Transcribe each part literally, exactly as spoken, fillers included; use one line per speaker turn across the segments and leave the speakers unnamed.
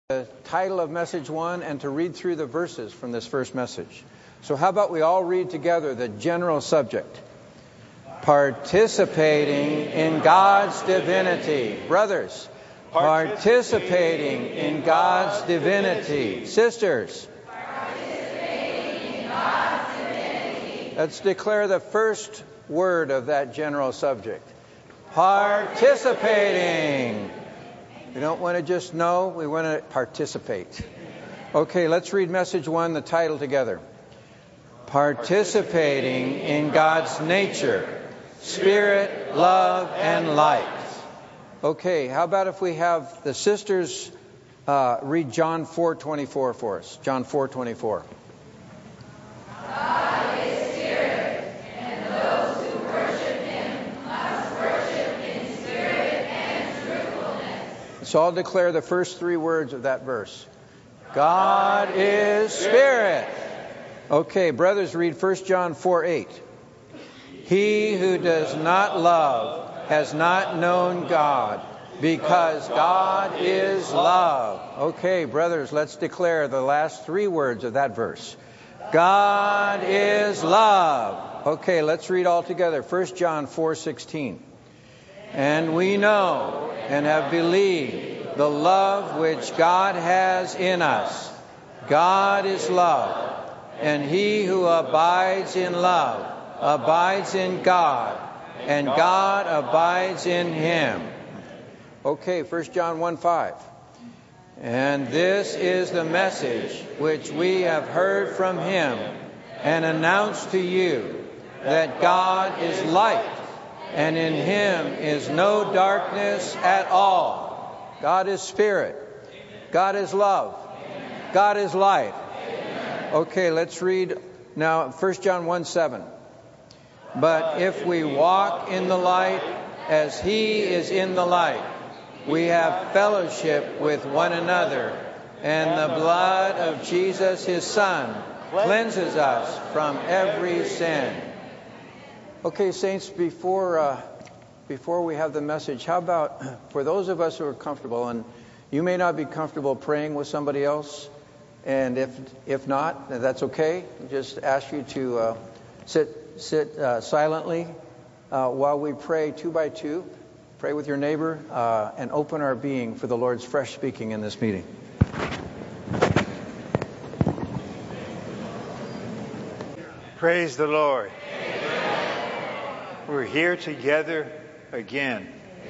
the title of message one and to read through the verses from this first message. So how about we all read together the general subject? Participating in God's divinity. Brothers, participating in God's divinity. Sisters, participating in God's divinity. Let's declare the first word of that general subject. Participating. We don't want to just know, we want to participate. Okay, let's read message one, the title together. Participating in God's nature, spirit, love, and light. Okay, how about if we have the sisters uh, read John four twenty-four for us? John four twenty-four.
God is spirit, and those who worship him must worship in spirit and truthfulness.
So I'll declare the first three words of that verse. God is spirit. Okay, brothers, read First John four eight. He who does not love has not known God, because God is love. Okay, brothers, let's declare the last three words of that verse. God is love. Okay, let's read all together. First John four sixteen. And we know and have believed the love which God has in us. God is love, and he who abides in love abides in God, and God abides in him. Okay, First John one five. And this is the message which we have heard from him and announced to you, that God is light, and in him is no darkness at all. God is spirit. God is love. God is light. Okay, let's read now First John one seven. But if we walk in the light as he is in the light, we have fellowship with one another, and the blood of Jesus his Son cleanses us from every sin. Okay, saints, before uh, before we have the message, how about for those of us who are comfortable, and you may not be comfortable praying with somebody else, and if if not, that's okay. Just ask you to uh, sit sit uh, silently uh, while we pray two by two. Pray with your neighbor uh, and open our being for the Lord's fresh speaking in this meeting.
Praise the Lord. We're here together again.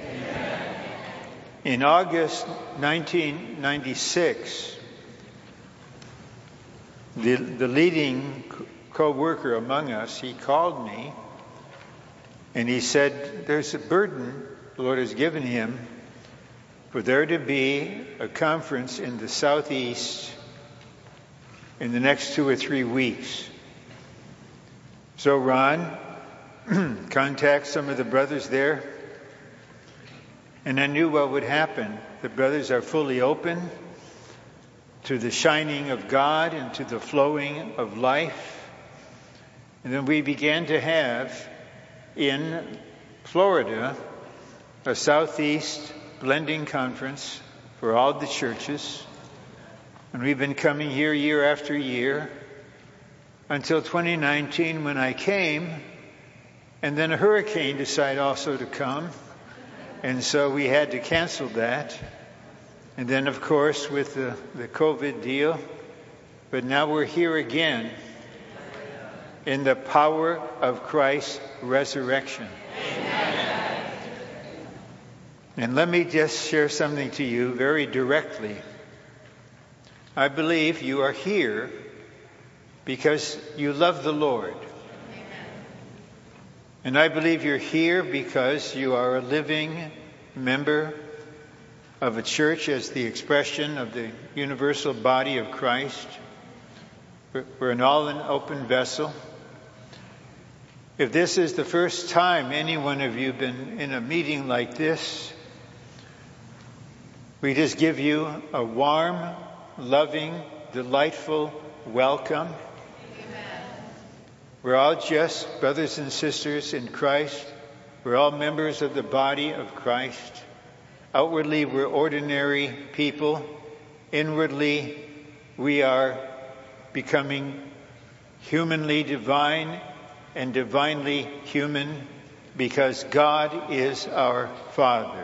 In August nineteen ninety-six, the, the leading co-worker among us, he called me and he said, there's a burden the Lord has given him for there to be a conference in the Southeast in the next two or three weeks. So Ron, contact some of the brothers there, and I knew what would happen. The brothers are fully open to the shining of God and to the flowing of life. And then we began to have in Florida a Southeast blending conference for all the churches. And we've been coming here year after year until twenty nineteen when I came. And then a hurricane decided also to come. And so we had to cancel that. And then, of course, with the, the COVID deal. But now we're here again in the power of Christ's resurrection. Amen. And let me just share something to you very directly. I believe you are here because you love the Lord. And I believe you're here because you are a living member of a church as the expression of the universal body of Christ. We're an all an open vessel. If this is the first time any one of you have been in a meeting like this, we just give you a warm, loving, delightful welcome. Amen. We're all just brothers and sisters in Christ. We're all members of the body of Christ. Outwardly, we're ordinary people, inwardly we are becoming humanly divine and divinely human because God is our Father.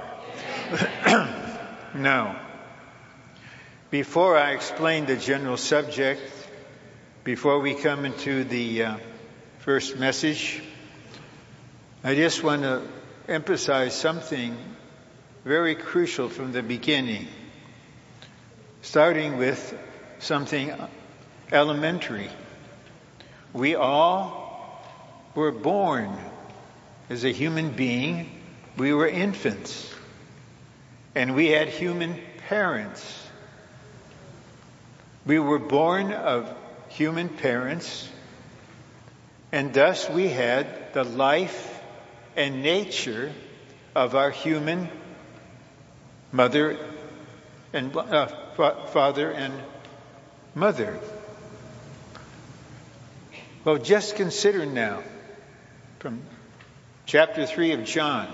Now, before I explain the general subject, before we come into the uh, first message, I just want to emphasize something very crucial from the beginning, starting with something elementary. We all were born as a human being. We were infants, and we had human parents. We were born of human parents, and thus we had the life and nature of our human mother and uh, fa- father and mother. Well, just consider now from chapter three of John,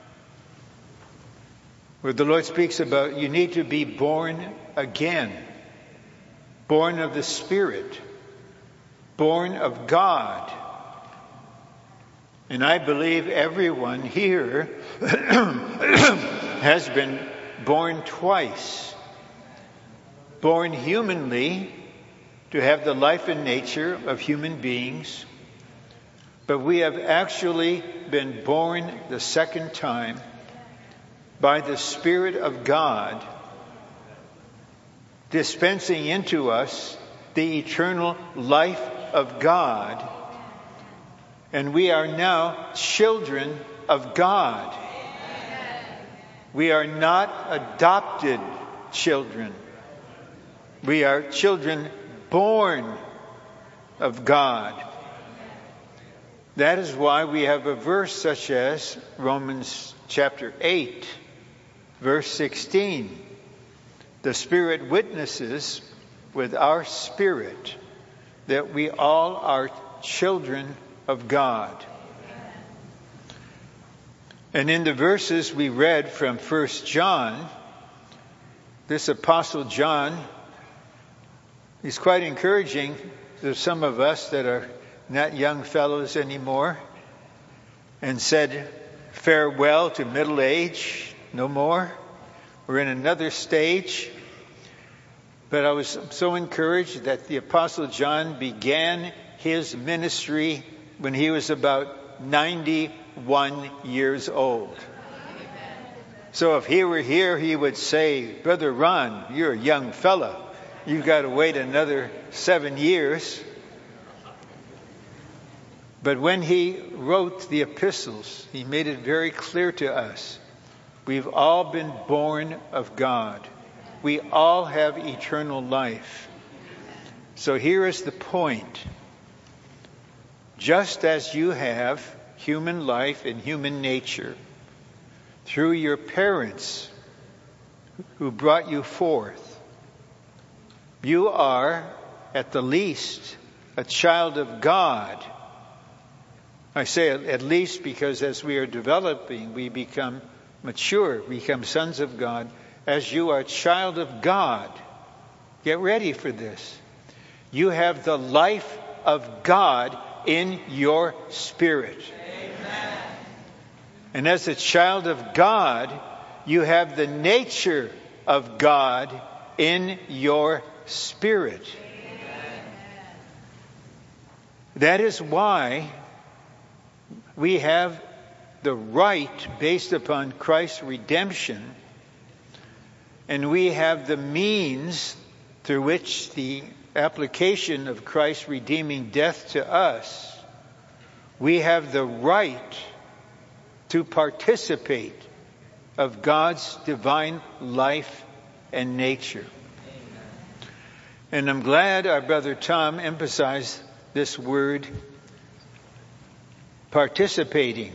where the Lord speaks about you need to be born again, born of the Spirit, born of God. And I believe everyone here has been born twice. Born humanly to have the life and nature of human beings, but we have actually been born the second time by the Spirit of God, dispensing into us the eternal life of God. And we are now children of God. We are not adopted children. We are children born of God. That is why we have a verse such as Romans chapter eight, verse sixteen. The Spirit witnesses with our spirit that we all are children of God. And in the verses we read from First John, this Apostle John, he's quite encouraging to some of us that are not young fellows anymore, and said, farewell to middle age, no more. We're in another stage. But I was so encouraged that the Apostle John began his ministry when he was about ninety-one years old. So if he were here, he would say, Brother Ron, you're a young fella. You've got to wait another seven years. But when he wrote the epistles, he made it very clear to us. We've all been born of God. We all have eternal life. So here is the point. Just as you have human life and human nature through your parents who brought you forth, you are, at the least, a child of God. I say at least because as we are developing, we become mature, become sons of God. As you are a child of God, get ready for this. You have the life of God in your spirit. Amen. And as a child of God, you have the nature of God in your spirit. Amen. That is why we have the right, based upon Christ's redemption, and we have the means through which the application of Christ's redeeming death to us, we have the right to participate of God's divine life and nature. Amen. And I'm glad our brother Tom emphasized this word, participating.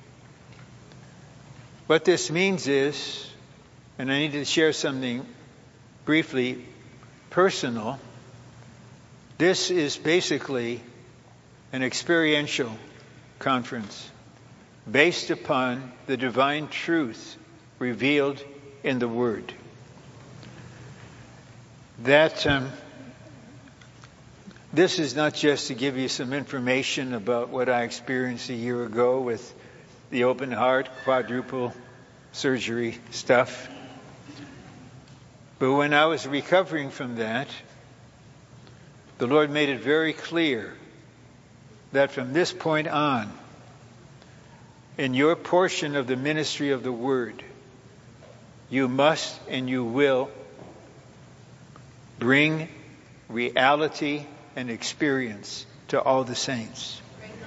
What this means is, and I need to share something briefly personal, this is basically an experiential conference based upon the divine truth revealed in the Word. that um, this is not just to give you some information about what I experienced a year ago with the open heart, quadruple surgery stuff. But when I was recovering from that, the Lord made it very clear that from this point on, in your portion of the ministry of the Word, you must and you will bring reality and experience to all the saints.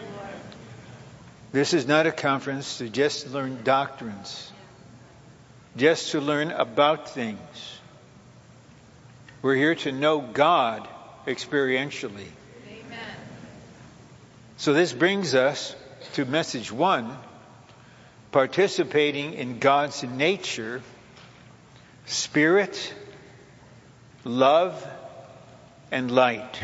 This is not a conference to just learn doctrines, just to learn about things. We're here to know God experientially.
Amen.
So this brings us to message one, participating in God's nature, spirit, love, and light.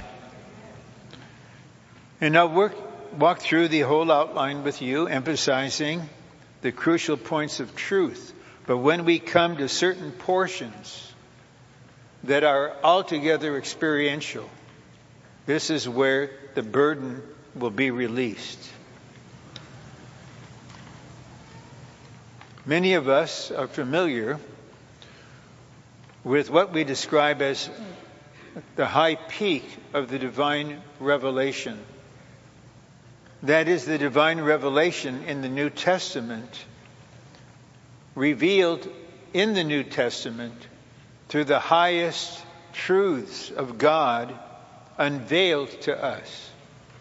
And I'll work, walk through the whole outline with you, emphasizing the crucial points of truth. But when we come to certain portions that are altogether experiential, this is where the burden will be released. Many of us are familiar with what we describe as the high peak of the divine revelation. That is the divine revelation in the New Testament, revealed in the New Testament through the highest truths of God unveiled to us.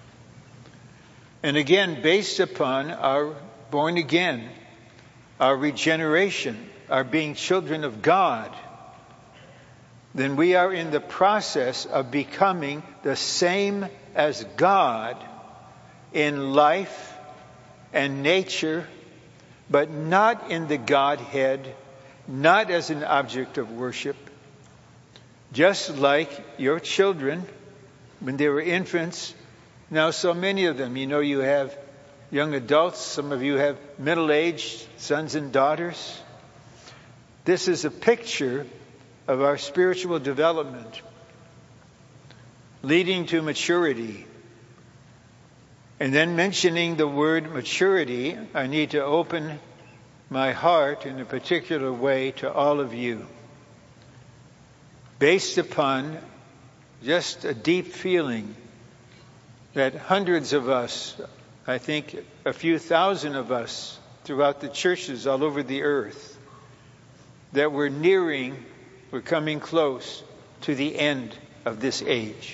And again, based upon our born again, our regeneration, our being children of God, then we are in the process of becoming the same as God in life and nature, but not in the Godhead, not as an object of worship. Just like your children, when they were infants, now so many of them, you know, you have young adults, some of you have middle-aged sons and daughters. This is a picture of our spiritual development, leading to maturity. And then mentioning the word maturity, I need to open my heart in a particular way to all of you, based upon just a deep feeling that hundreds of us, I think a few thousand of us throughout the churches all over the earth, that we're nearing, we're coming close to the end of this age.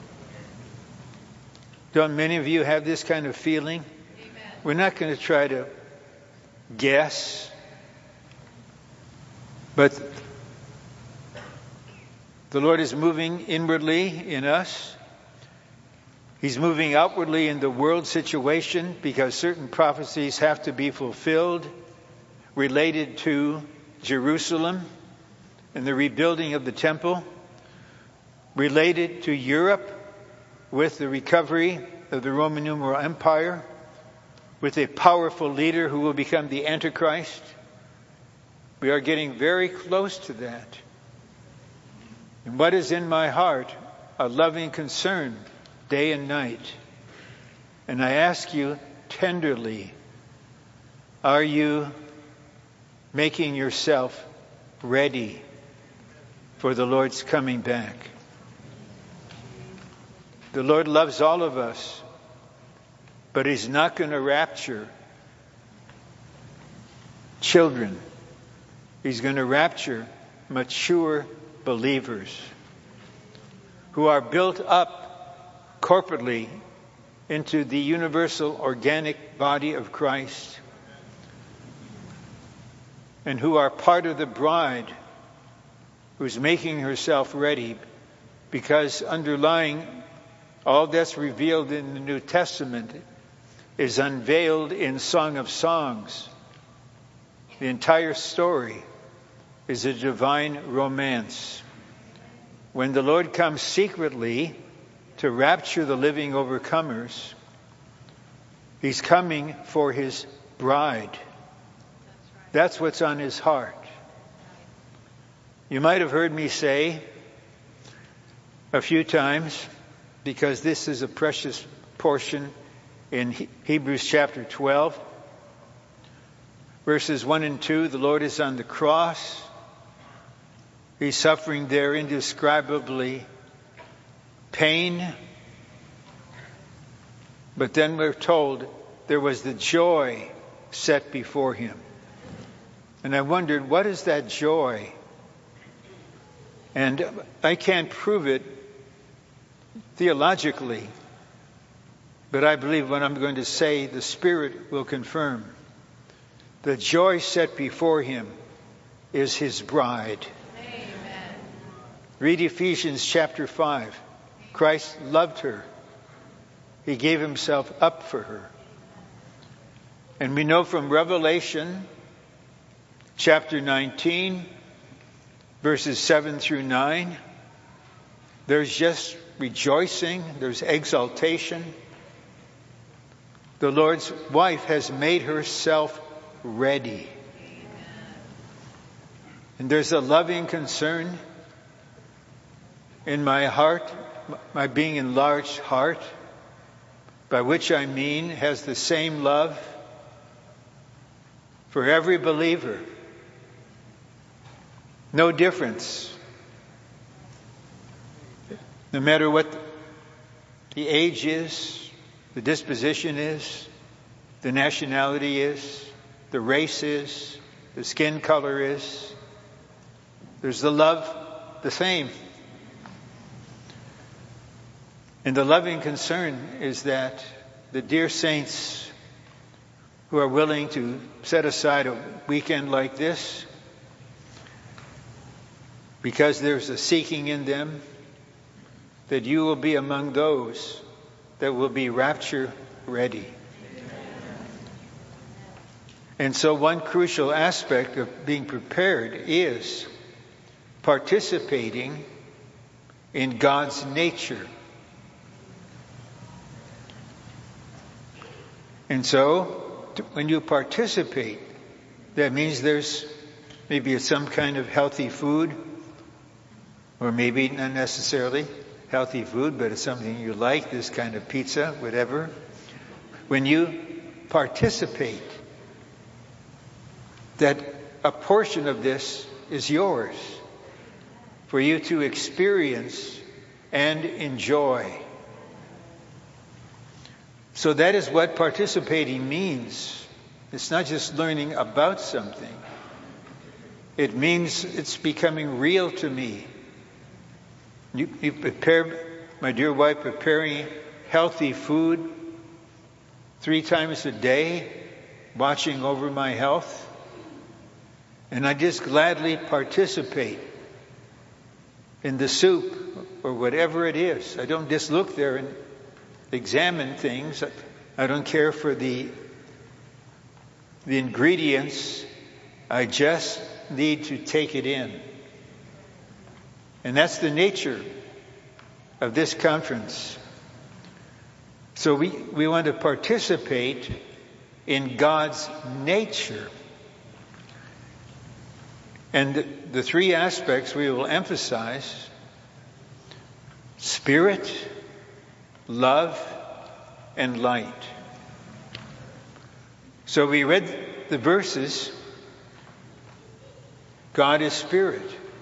Don't many of you have this kind of feeling?
Amen.
We're not going to try to guess, but the Lord is moving inwardly in us. He's moving outwardly in the world situation because certain prophecies have to be fulfilled related to Jerusalem and the rebuilding of the temple, related to Europe with the recovery of the Roman numeral empire, with a powerful leader who will become the Antichrist. We are getting very close to that. And what is in my heart? A loving concern day and night. And I ask you tenderly, are you making yourself ready for the Lord's coming back? The Lord loves all of us, but He's not going to rapture children. He's going to rapture mature believers who are built up corporately into the universal organic body of Christ, and who are part of the bride who's making herself ready, because underlying all that's revealed in the New Testament is unveiled in Song of Songs. The entire story is a divine romance. When the Lord comes secretly to rapture the living overcomers, He's coming for His bride. That's what's on His heart. You might have heard me say a few times because this is a precious portion in Hebrews chapter twelve. Verses one and two, the Lord is on the cross. He's suffering there indescribably pain. But then we're told there was the joy set before him. And I wondered, what is that joy? And I can't prove it theologically, but I believe what I'm going to say, the Spirit will confirm. The joy set before him is his bride.
Amen.
Read Ephesians chapter five. Christ loved her. He gave himself up for her. And we know from Revelation chapter nineteen, verses seven through nine, there's just rejoicing, there's exaltation. The Lord's wife has made herself ready. And there's a loving concern in my heart, my being enlarged heart, by which I mean has the same love for every believer. No difference. No matter what the age is, the disposition is, the nationality is, the race is, the skin color is, there's the love the same. And the loving concern is that the dear saints who are willing to set aside a weekend like this, because there's a seeking in them, that you will be among those that will be rapture ready. And so one crucial aspect of being prepared is participating in God's nature. And so when you participate, that means there's maybe some kind of healthy food, or maybe not necessarily healthy food, but it's something you like, this kind of pizza, whatever. When you participate, that a portion of this is yours for you to experience and enjoy. So that is what participating means. It's not just learning about something. It means it's becoming real to me. You, you prepare, my dear wife, preparing healthy food three times a day, watching over my health. And I just gladly participate in the soup or whatever it is. I don't just look there and examine things. I don't care for the, the ingredients. I just need to take it in. And that's the nature of this conference. So we, we want to participate in God's nature. And the, the three aspects we will emphasize: spirit, love, and light. So we read the verses. God is spirit.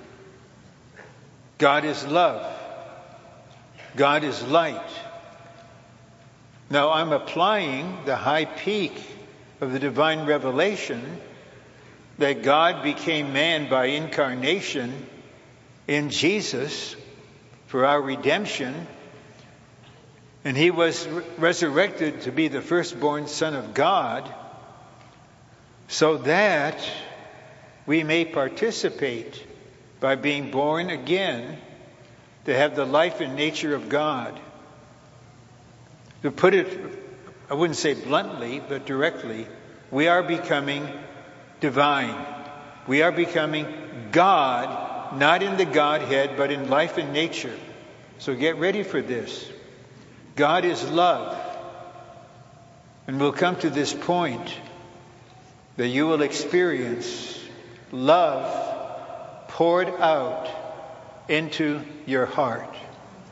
God is love. God is light. Now I'm applying the high peak of the divine revelation that God became man by incarnation in Jesus for our redemption, and he was re- resurrected to be the firstborn Son of God, so that we may participate by being born again to have the life and nature of God. To put it, I wouldn't say bluntly, but directly, we are becoming divine. We are becoming God, not in the Godhead, but in life and nature. So get ready for this. God is love. And we'll come to this point that you will experience love poured out into your heart.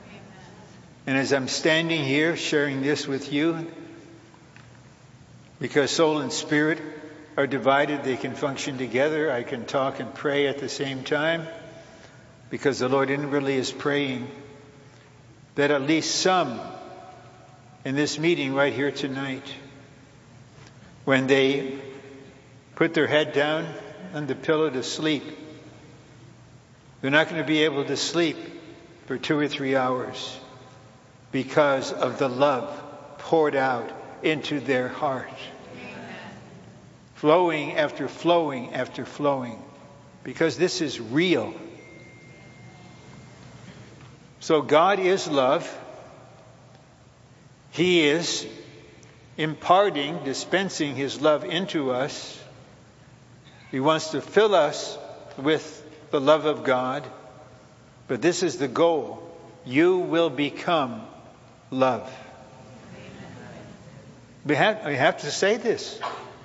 And as I'm standing here sharing this with you, because soul and spirit are divided, they can function together. I can talk and pray at the same time, because the Lord inwardly is praying that at least some in this meeting right here tonight, when they put their head down on the pillow to sleep, they're not going to be able to sleep for two or three hours because of the love poured out into their heart. Flowing after flowing after flowing, because this is real. So God is love. He is imparting, dispensing His love into us. He wants to fill us with the love of God. But this is the goal. You will become love. We have, we have to say this.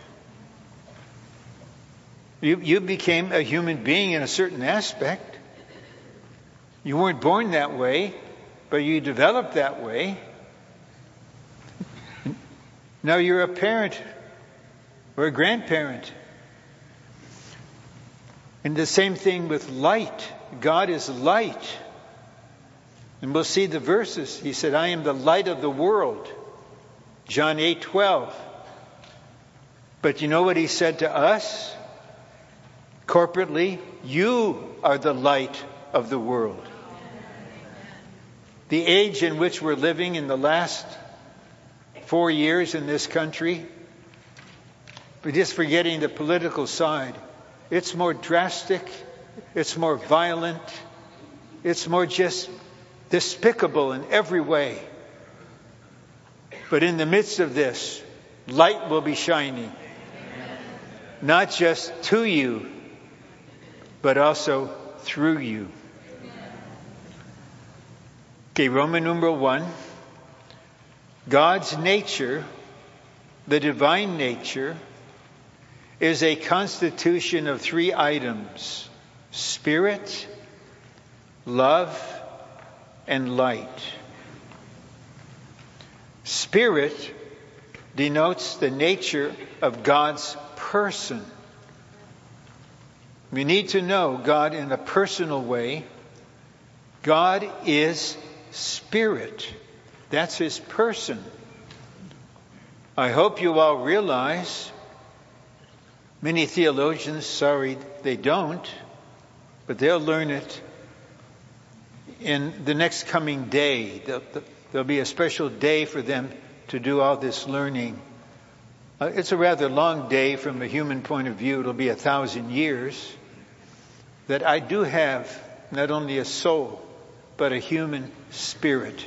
You, you became a human being in a certain aspect. You weren't born that way, but you developed that way. Now you're a parent or a grandparent. And the same thing with light. God is light. And we'll see the verses. He said, I am the light of the world. John eight twelve. But you know what He said to us? Corporately, you are the light of the world. The age in which we're living in the last four years in this country, but just forgetting the political side, it's more drastic, it's more violent, it's more just despicable in every way. But in the midst of this, light will be shining, not just to you, but also through you. Okay, Roman numeral one. God's nature, the divine nature, is a constitution of three items: spirit, love, and light. Spirit denotes the nature of God's person. We need to know God in a personal way. God is spirit. That's His person. I hope you all realize, many theologians, sorry they don't, but they'll learn it in the next coming day. There'll be a special day for them to do all this learning. Uh, it's a rather long day from a human point of view. It'll be a thousand years. That I do have not only a soul, but a human spirit.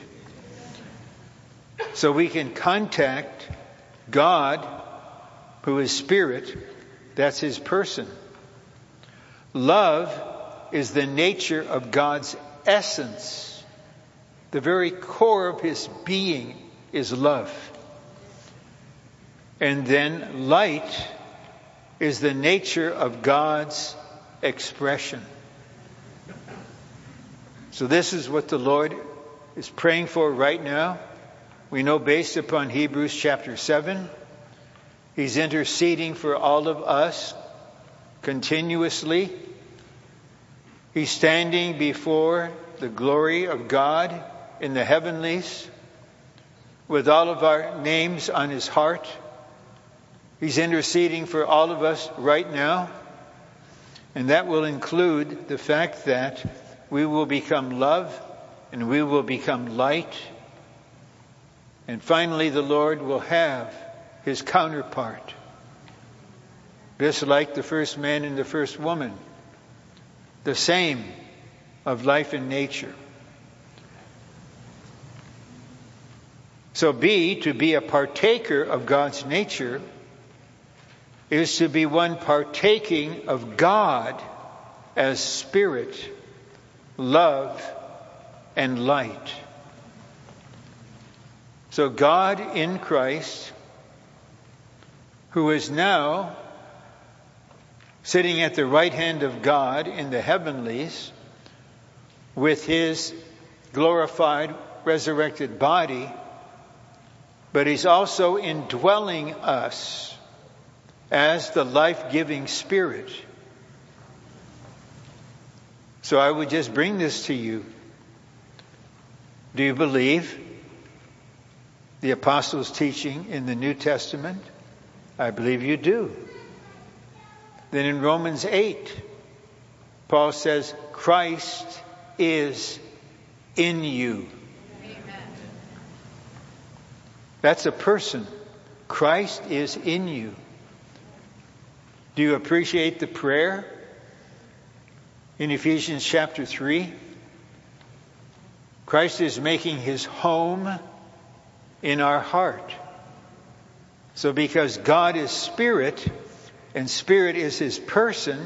So we can contact God, who is spirit. That's His person. Love is the nature of God's essence. The very core of His being is love. And then light is the nature of God's expression. So this is what the Lord is praying for right now. We know, based upon Hebrews chapter seven, He's interceding for all of us continuously. He's standing before the glory of God in the heavenlies with all of our names on His heart. He's interceding for all of us right now. And that will include the fact that we will become love and we will become light. And finally, the Lord will have His counterpart. Just like the first man and the first woman. The same of life and nature. So be, to be a partaker of God's nature, is to be one partaking of God as spirit, love, and light. So God in Christ, who is now sitting at the right hand of God in the heavenlies with His glorified resurrected body, but he's also indwelling us as the life-giving Spirit. So I would just bring this to you. Do you believe the apostles' teaching in the New Testament? I believe you do. Then in Romans eight, Paul says, Christ is in you.
Amen.
That's a person. Christ is in you. Do you appreciate the prayer in Ephesians chapter three? Christ is making his home in our heart. So because God is Spirit, and Spirit is his person,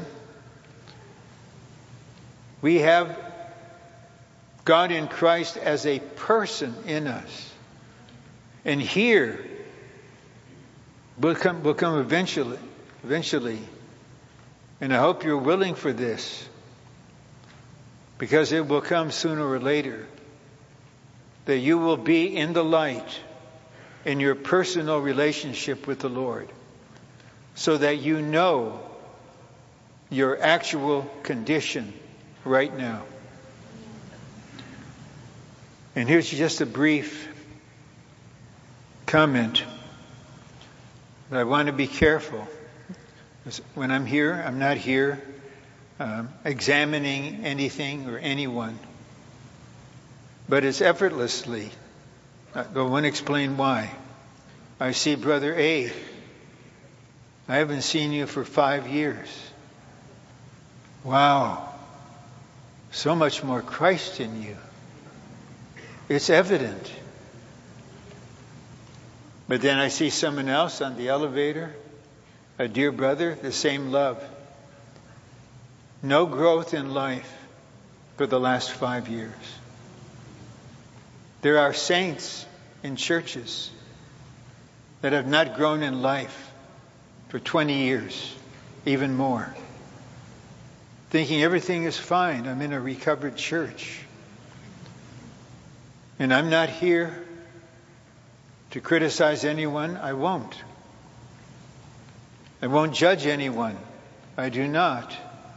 we have God in Christ as a person in us. And here will come, will come eventually, eventually. And I hope you're willing for this, because it will come sooner or later, that you will be in the light in your personal relationship with the Lord, so that you know your actual condition right now. And here's just a brief comment. But I want to be careful. When I'm here, I'm not here um, examining anything or anyone. But it's effortlessly. I want to explain why. I see Brother A. I haven't seen you for five years. Wow. So much more Christ in you. It's evident. But then I see someone else on the elevator, a dear brother, the same love. No growth in life for the last five years. There are saints in churches that have not grown in life for twenty years, even more. Thinking everything is fine. I'm in a recovered church. And I'm not here to criticize anyone. I won't. I won't judge anyone. I do not.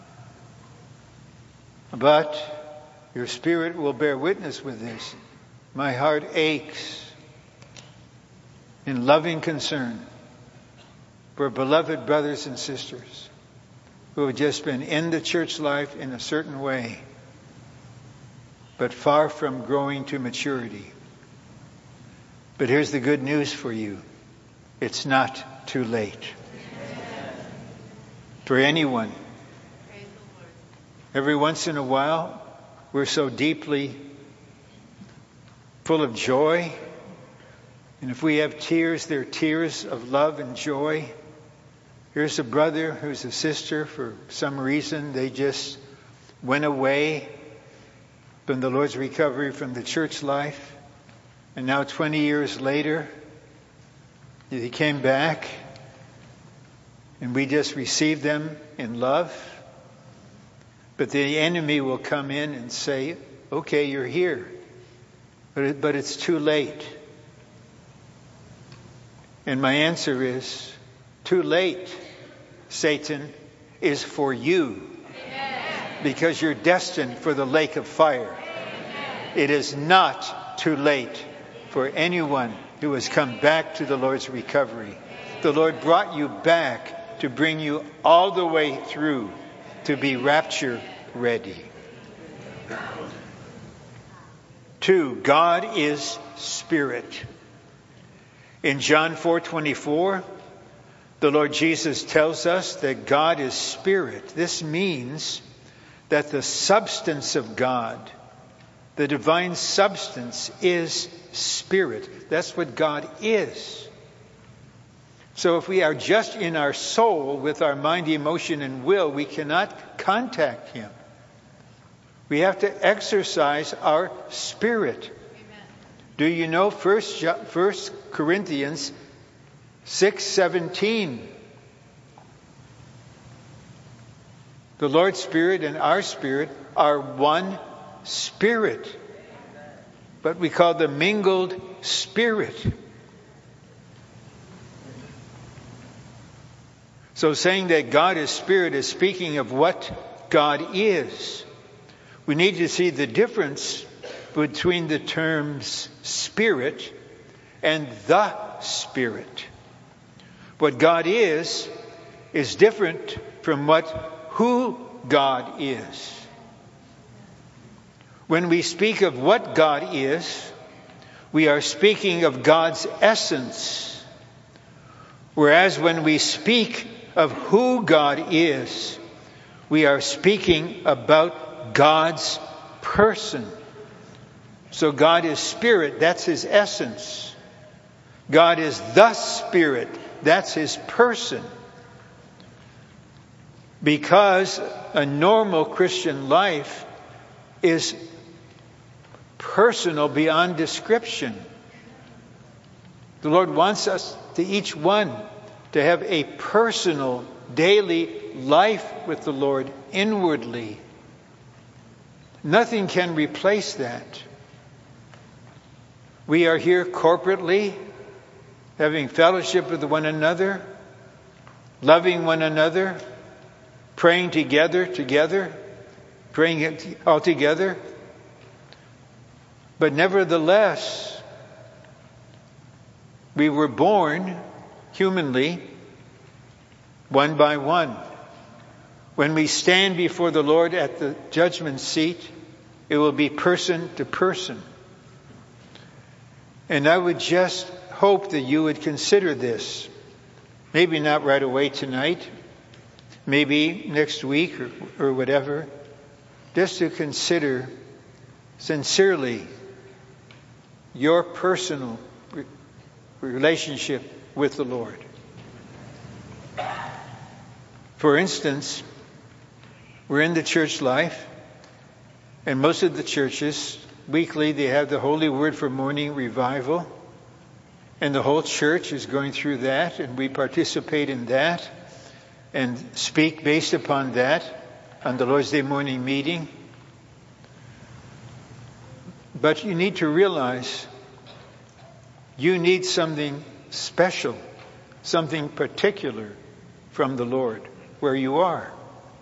But your spirit will bear witness with this. My heart aches in loving concern for beloved brothers and sisters who have just been in the church life in a certain way, but far from growing to maturity. But here's the good news for you. It's not too late. For anyone. Every once in a while, we're so deeply full of joy. And if we have tears, they're tears of love and joy. Here's a brother who's a sister. For some reason, they just went away from the Lord's recovery from the church life. And now twenty years later, they came back. And we just received them in love. But the enemy will come in and say, okay, you're here. But it, but it's too late. And my answer is, too late, Satan, is for you. Amen. Because you're destined for the lake of fire. Amen. It is not too late for anyone who has come back to the Lord's recovery. The Lord brought you back to bring you all the way through to be rapture ready. Two, God is Spirit. In John four twenty-four, the Lord Jesus tells us that God is Spirit. This means that the substance of God, the divine substance, is Spirit. That's what God is. So if we are just in our soul with our mind, emotion, and will, we cannot contact Him. We have to exercise our spirit. Amen. Do you know First Corinthians six seventeen? The Lord's Spirit and our spirit are one spirit. but we call the mingled spirit. So saying that God is spirit is speaking of what God is. We need to see the difference between the terms spirit and the Spirit. What God is, is different from what who God is. When we speak of what God is, we are speaking of God's essence. Whereas when we speak of who God is, we are speaking about God's person. So God is spirit, that's his essence. God is the Spirit, that's his person. Because a normal Christian life is personal beyond description. The Lord wants us to each one to have a personal daily life with the Lord inwardly. Nothing can replace that. We are here corporately, having fellowship with one another, loving one another, praying together, together, praying all together. But nevertheless, we were born humanly, one by one. When we stand before the Lord at the judgment seat, it will be person to person. And I would just hope that you would consider this. Maybe not right away tonight. Maybe next week or, or whatever. Just to consider sincerely your personal re- relationship with the Lord. For instance, we're in the church life, and most of the churches, weekly, they have the Holy Word for morning revival. And the whole church is going through that, and we participate in that and speak based upon that on the Lord's Day morning meeting. But you need to realize you need something special, something particular from the Lord where you are.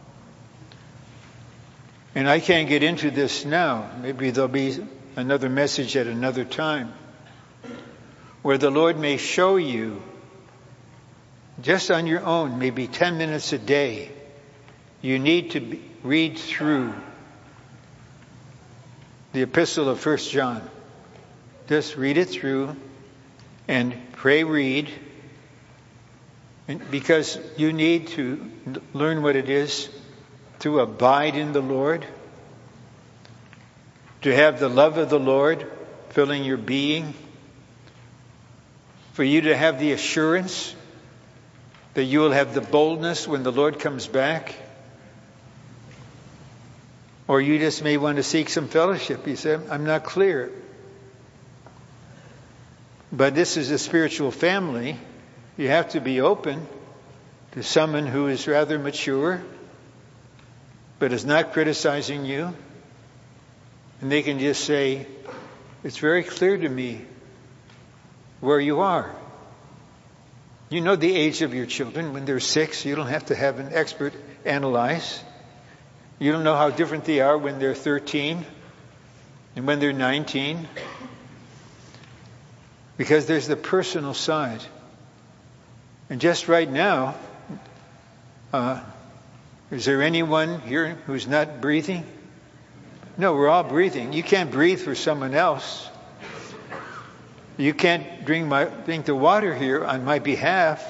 And I can't get into this now. Maybe there'll be another message at another time where the Lord may show you just on your own, maybe ten minutes a day, you need to be, read through the epistle of First John. Just read it through and pray read, and because you need to learn what it is to abide in the Lord, to have the love of the Lord filling your being, for you to have the assurance that you will have the boldness when the Lord comes back. Or you just may want to seek some fellowship. You say, I'm not clear. But this is a spiritual family. You have to be open to someone who is rather mature, but is not criticizing you. And they can just say, it's very clear to me where you are. You know the age of your children. When they're six, you don't have to have an expert analyze. You don't know how different they are when they're thirteen and when they're nineteen. Because there's the personal side. And just right now, uh, is there anyone here who's not breathing? No, we're all breathing. You can't breathe for someone else. You can't drink my drink the water here on my behalf.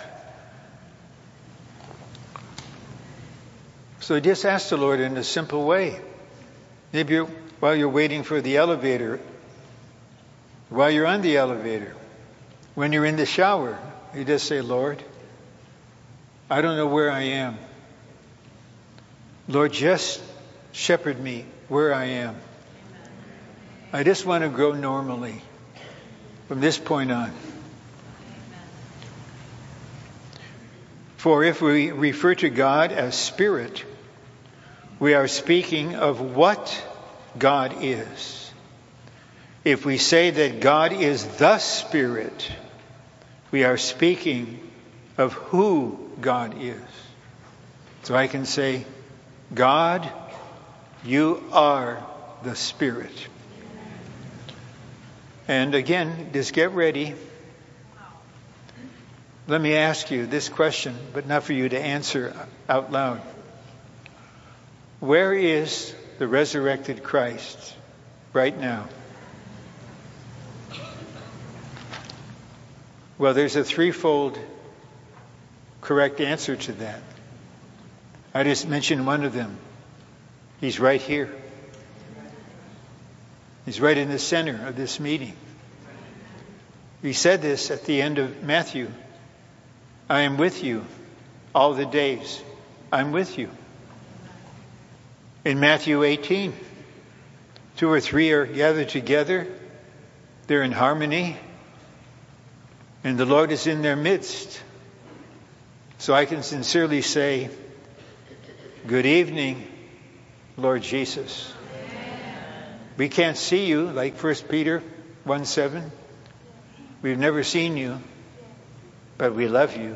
So just ask the Lord in a simple way. Maybe you're, while you're waiting for the elevator, while you're on the elevator, when you're in the shower, you just say, Lord, I don't know where I am. Lord, just shepherd me where I am. I just want to grow normally from this point on. For if we refer to God as Spirit, we are speaking of what God is. If we say that God is the Spirit, we are speaking of who God is. So I can say, God, you are the Spirit. And again, just get ready. Let me ask you this question, but not for you to answer out loud. Where is the resurrected Christ right now? Well, there's a threefold correct answer to that. I just mentioned one of them. He's right here. He's right in the center of this meeting. He said this at the end of Matthew. I am with you all the days. I'm with you. In Matthew eighteen, two or three are gathered together. They're in harmony. And the Lord is in their midst. So I can sincerely say, good evening, Lord Jesus. We can't see you, like First Peter one seven. We've never seen you, but we love you.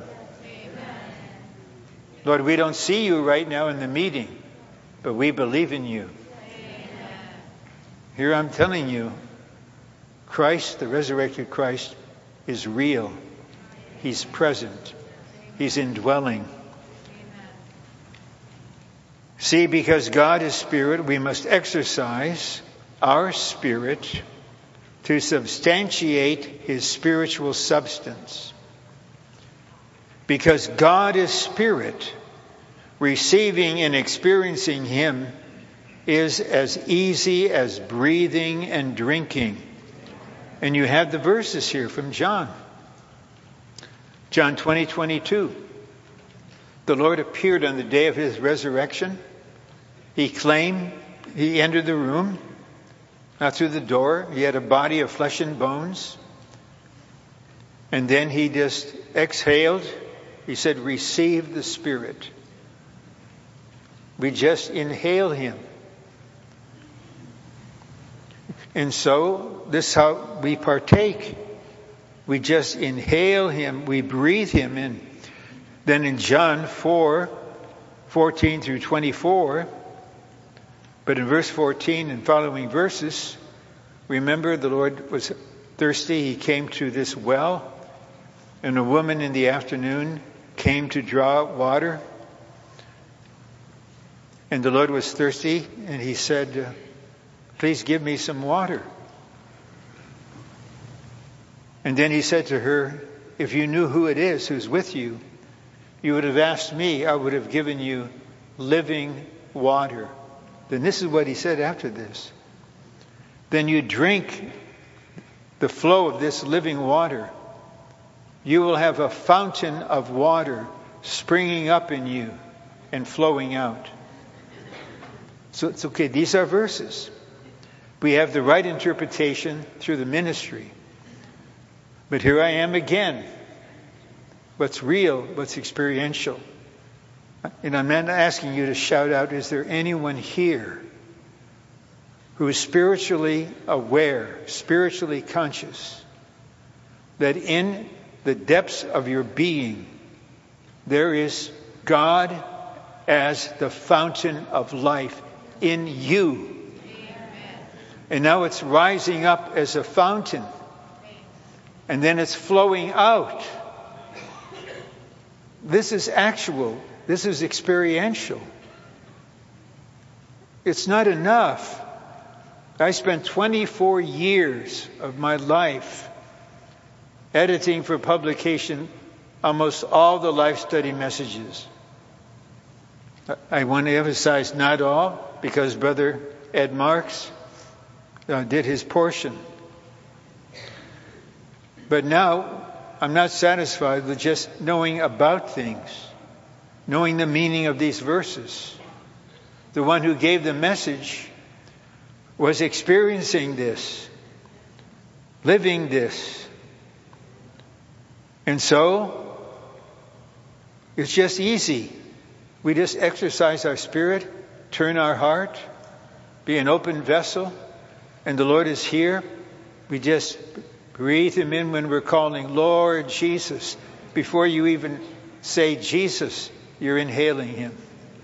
Lord, we don't see you right now in the meeting, but we believe in you. Here I'm telling you, Christ, the resurrected Christ, is real. He's present. He's indwelling. See, because God is Spirit, we must exercise our spirit to substantiate His spiritual substance. Because God is Spirit, receiving and experiencing Him is as easy as breathing and drinking. And you have the verses here from John. John twenty, twenty-two. The Lord appeared on the day of His resurrection. He claimed, He entered the room, not through the door. He had a body of flesh and bones. And then He just exhaled. He said, receive the Spirit. We just inhale Him. And so, this is how we partake. We just inhale Him. We breathe Him in. Then in John four, fourteen through twenty-four, but in verse fourteen and following verses, remember the Lord was thirsty. He came to this well, and a woman in the afternoon came to draw water. And the Lord was thirsty, and He said, please give me some water. And then He said to her, if you knew who it is who's with you, you would have asked me, I would have given you living water. Then this is what He said after this. Then you drink the flow of this living water. You will have a fountain of water springing up in you and flowing out. So it's okay. These are verses. We have the right interpretation through the ministry. But here I am again. What's real, what's experiential. And I'm not asking you to shout out, is there anyone here who is spiritually aware, spiritually conscious, that in the depths of your being, there is God as the fountain of life in you. And now it's rising up as a fountain. And then it's flowing out. This is actual. This is experiential. It's not enough. I spent twenty-four years of my life editing for publication almost all the life study messages. I want to emphasize not all, because Brother Ed Marks uh, did his portion. But now, I'm not satisfied with just knowing about things, knowing the meaning of these verses. The one who gave the message was experiencing this, living this. And so, it's just easy. We just exercise our spirit, turn our heart, be an open vessel, and the Lord is here. We just breathe him in when we're calling, Lord Jesus. Before you even say Jesus, you're inhaling him.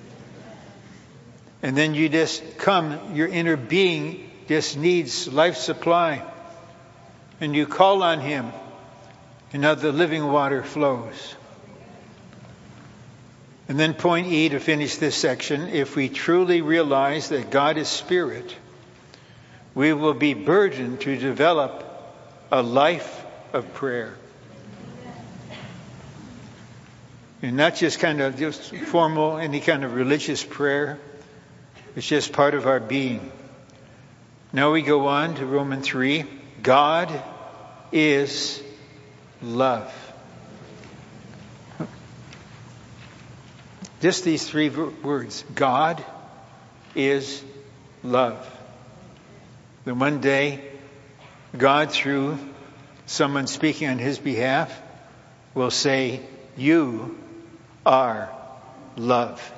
And then you just come, your inner being just needs life supply. And you call on him, and now the living water flows. And then point E to finish this section. If we truly realize that God is spirit, we will be burdened to develop a life of prayer. And not just kind of just formal, any kind of religious prayer. It's just part of our being. Now we go on to Romans three. God is love. Just these three words. God is love. Then one day, God, through someone speaking on his behalf, will say, you are love.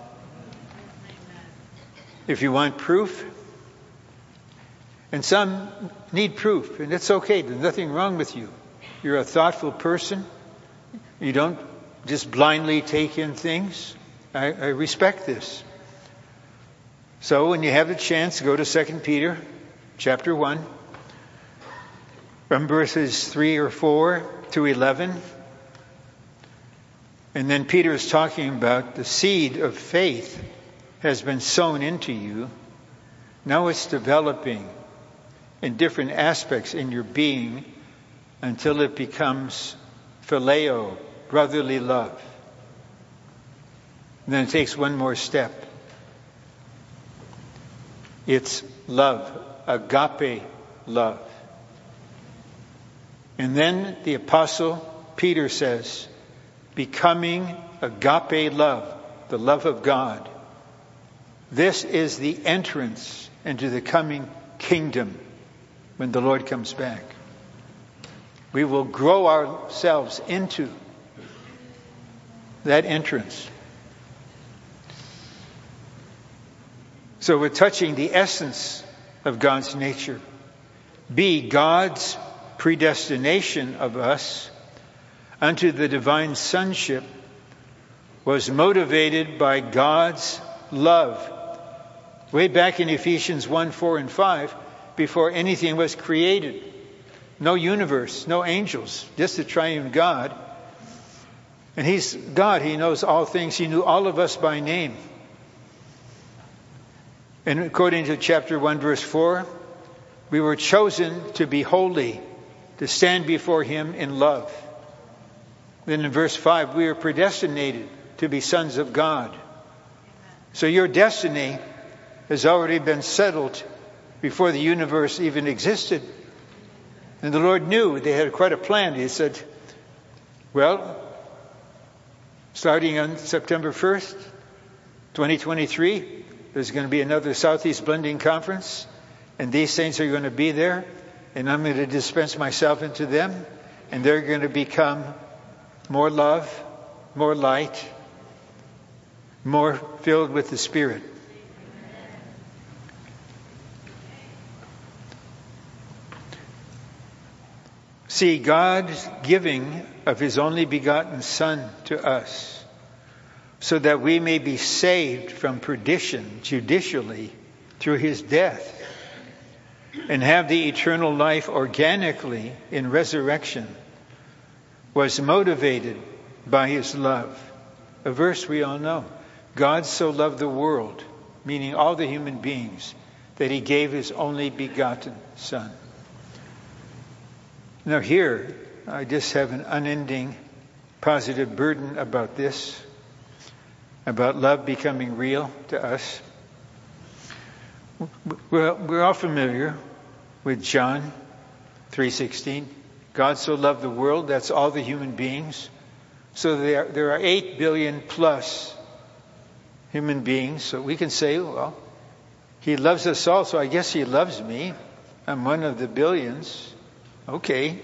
If you want proof, and some need proof, and it's okay, there's nothing wrong with you. You're a thoughtful person. You don't just blindly take in things. I, I respect this. So when you have the chance, go to Second Peter chapter one, from verses three or four to eleven. And then Peter is talking about the seed of faith has been sown into you. Now it's developing in different aspects in your being until it becomes phileo, brotherly love. And then it takes one more step. It's love, agape love. And then the apostle Peter says, becoming agape love, the love of God. This is the entrance into the coming kingdom when the Lord comes back. We will grow ourselves into that entrance. So we're touching the essence of God's nature. B, God's predestination of us unto the divine sonship was motivated by God's love. Way back in Ephesians one, four, and five, before anything was created. No universe, no angels, just the triune God. And he's God, he knows all things. He knew all of us by name. And according to chapter one, verse four, we were chosen to be holy, to stand before him in love. Then in verse five, we are predestinated to be sons of God. So your destiny has already been settled before the universe even existed. And the Lord knew they had quite a plan. He said, well, starting on September first, twenty twenty-three, there's going to be another Southeast Blending Conference, and these saints are going to be there, and I'm going to dispense myself into them, and they're going to become more love, more light, more filled with the Spirit. See, God's giving of his only begotten Son to us, so that we may be saved from perdition judicially through his death, and have the eternal life organically in resurrection, was motivated by his love. A verse we all know. God so loved the world, meaning all the human beings, that he gave his only begotten Son. Now here, I just have an unending positive burden about this, about love becoming real to us. We're, we're all familiar with John three sixteen. God so loved the world, that's all the human beings. So there, there are eight billion plus human beings. So we can say, well, he loves us all, so I guess he loves me. I'm one of the billions. Okay.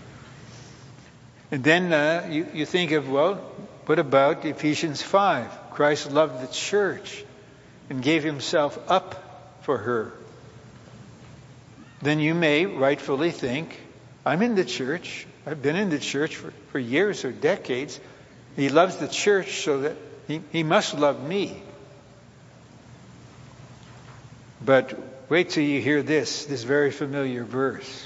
And then uh, you, you think of, well, what about Ephesians five? Christ loved the church and gave himself up for her. then you may rightfully think, I'm in the church. I've been in the church for, for years or decades. He loves the church, so that he, he must love me. But wait till you hear this, this very familiar verse.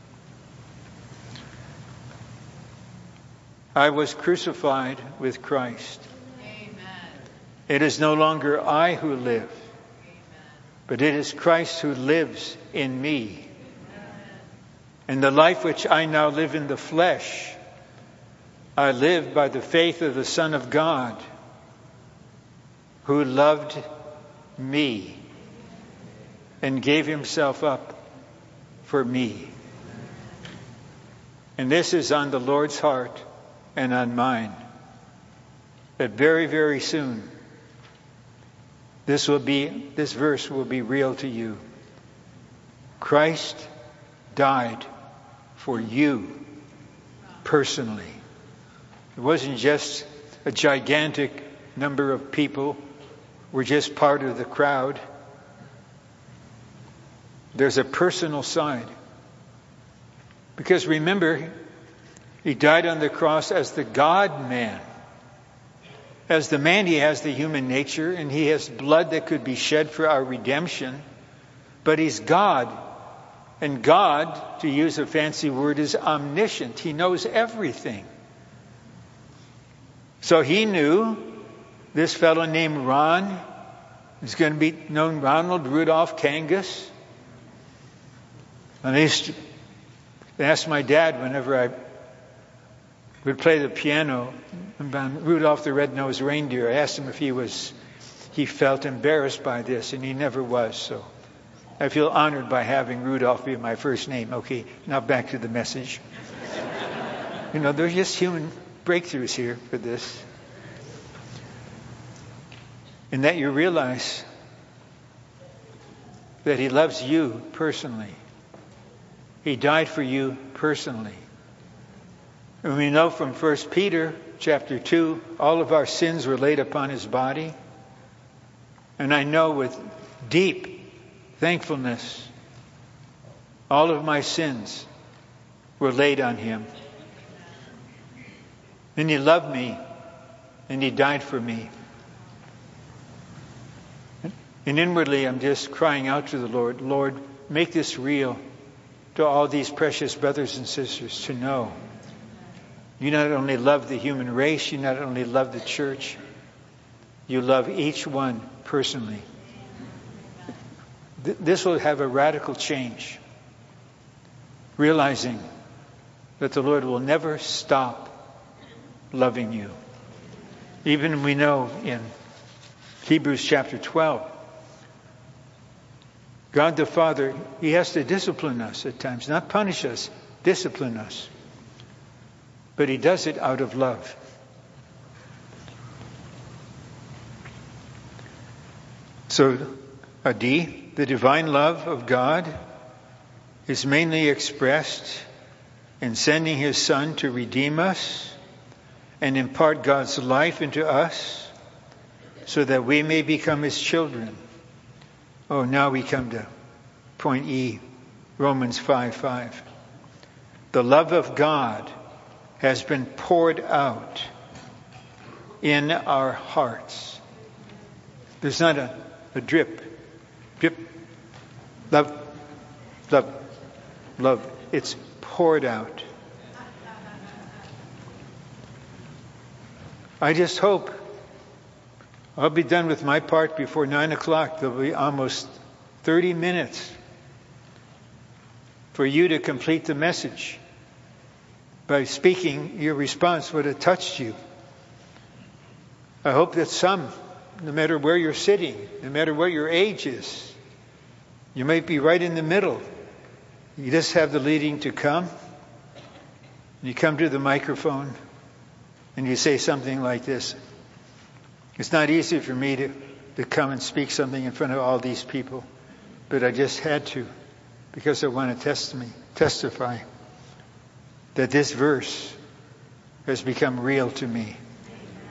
I was crucified with Christ.
Amen.
It is no longer I who live, but it is Christ who lives in me. And the life which I now live in the flesh, I live by the faith of the Son of God, who loved me and gave himself up for me. And this is on the Lord's heart and on mine, that very, very soon, this will be, this verse will be real to you. Christ died for you personally. It wasn't just a gigantic number of people who were just part of the crowd. There's a personal side. Because remember, he died on the cross as the God-man. As the man, he has the human nature, and he has blood that could be shed for our redemption. But he's God. And God, to use a fancy word, is omniscient. He knows everything. So he knew this fellow named Ron is going to be known Ronald Rudolph Kangas. And I used to ask my dad whenever I would play the piano about Rudolph the Red-Nosed Reindeer. I asked him if he was, he felt embarrassed by this, and he never was. So I feel honored by having Rudolph be my first name. Okay, now back to the message. You know, there's just human breakthroughs here for this. And that you realize that he loves you personally. He died for you personally. And we know from First Peter chapter two, all of our sins were laid upon his body. And I know with deep thankfulness, all of my sins were laid on him. And he loved me, and he died for me. And inwardly, I'm just crying out to the Lord, Lord, make this real to all these precious brothers and sisters to know. You not only love the human race, you not only love the church, you love each one personally. Th- this will have a radical change. Realizing that the Lord will never stop loving you. Even we know in Hebrews chapter twelve, God the Father, he has to discipline us at times, not punish us, discipline us. But he does it out of love. So, Adi, the divine love of God is mainly expressed in sending his Son to redeem us and impart God's life into us so that we may become his children. Oh, now we come to point E, Romans five five. The love of God has been poured out in our hearts. There's not a, a drip, drip, love, love, love. It's poured out. I just hope I'll be done with my part before nine o'clock. There'll be almost thirty minutes for you to complete the message by speaking your response, what it touched you. I hope that some, no matter where you're sitting, no matter what your age is, you might be right in the middle. You just have the leading to come. You come to the microphone and you say something like this. It's not easy for me to, to come and speak something in front of all these people, but I just had to because I want to test me, testify that this verse has become real to me.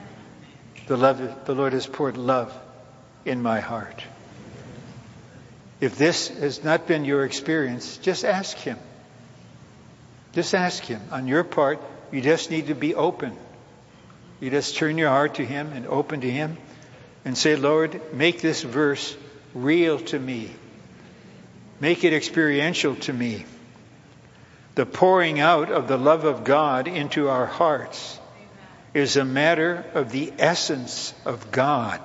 The love, the Lord has poured love in my heart. If this has not been your experience, just ask him. Just ask him. On your part, you just need to be open. You just turn your heart to him and open to him and say, Lord, make this verse real to me. Make it experiential to me. The pouring out of the love of God into our hearts is a matter of the essence of God.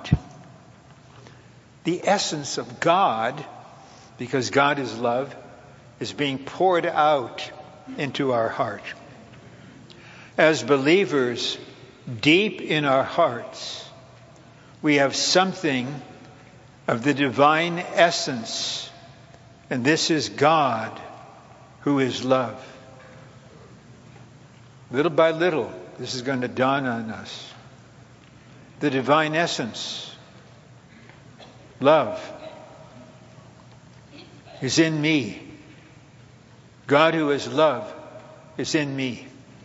The essence of God, because God is love, is being poured out into our heart. As believers, deep in our hearts, we have something of the divine essence, and this is God, who is love. Little by little, this is going to dawn on us. The divine essence, love, is in me. God, who is love, is in me.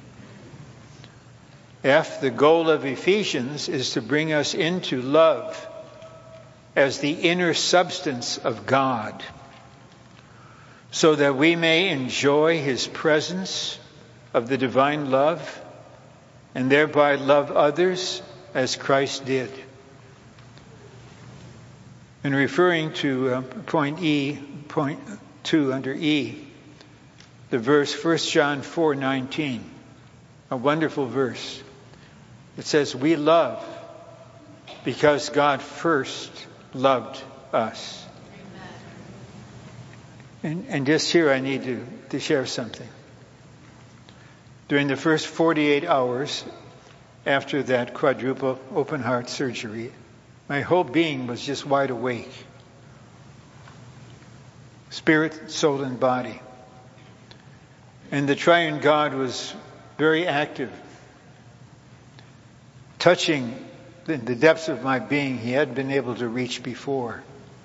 F, the goal of Ephesians is to bring us into love as the inner substance of God, so that we may enjoy his presence of the divine love and thereby love others as Christ did. In referring to uh, point E, point two under E, the verse First John four nineteen, a wonderful verse. It says, we love because God first loved us. And, and just here I need to, to share something. During the first forty-eight hours after that quadruple open heart surgery, my whole being was just wide awake. Spirit, soul, and body. And the triune God was very active, touching the, the depths of my being he hadn't been able to reach before.